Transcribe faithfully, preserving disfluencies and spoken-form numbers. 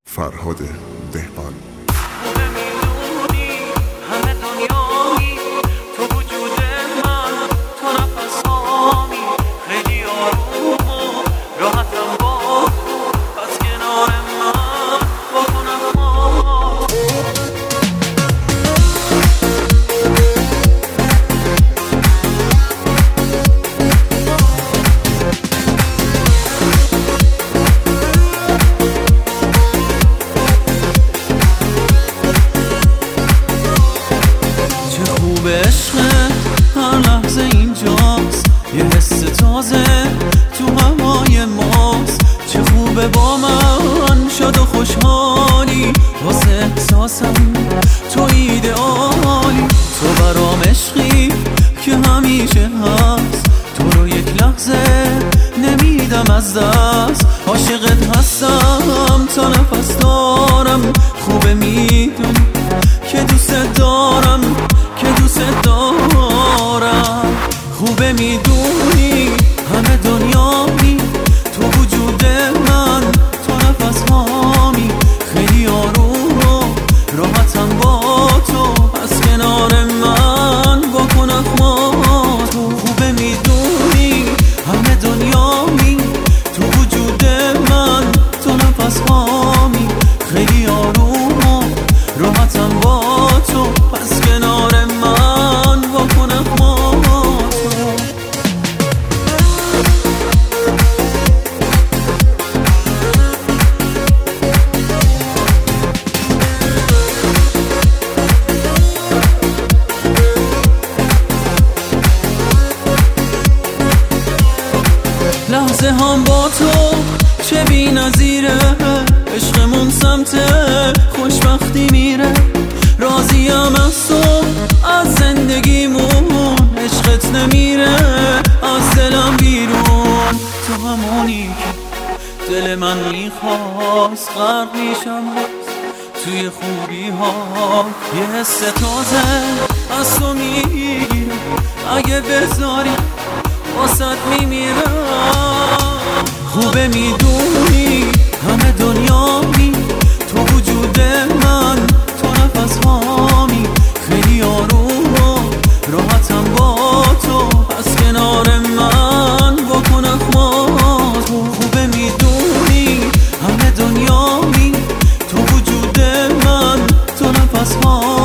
فرهاد دهقان. عشق هر لحظه اینجاست، یه حس تازه تو هوای ماست. چه خوبه با من شد و خوشحالی، واسه احساسم تو ایدئالی. تو برام عشقی که همیشه هست، تو رو یک لحظه نمیدم از دست. عاشقت هستم تا نفس دارم، خوبه میدونی که دوست دارم، که دوست دارم. خوبه میدونی همه دنیایی تو وجود من، تو نفس هامی خیلی آروم و راحتم با تو. از کنار من بکن اخماتو. خوبه میدونی همه دنیایی تو وجود من، تو نفس هامی خیلی آروم و راحتم با تو. پس کنار من بکن اخماتو. لحظه هم با تو چه بی نظیره، عشقمون سمت خوشبختی میره. راضیم از تو از زندگیمون، عشقت نمیره از دلم بیرون. تو همونی که دل من میخواست، غرق میشم توی خوبی ها. یه حس تازه از تو میگیره، اگه بذاری واسط میمیرم. خوبه میدونی همه دنیایی تو وجود من، تو نفس هامی خیلی آروم و راحتم با تو. پس کنار من بکن اخماتو. خوبه میدونی همه دنیایی تو وجود من، تو نفس هامی